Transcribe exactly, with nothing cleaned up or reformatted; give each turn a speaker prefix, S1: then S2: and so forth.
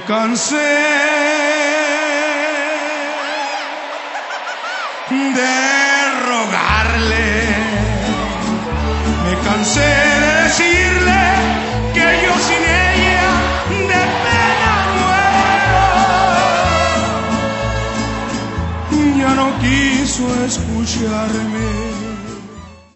S1: cansé de rogarle, me cansé de decirle que yo sin ella de pena muero. Ya no quiso escucharme.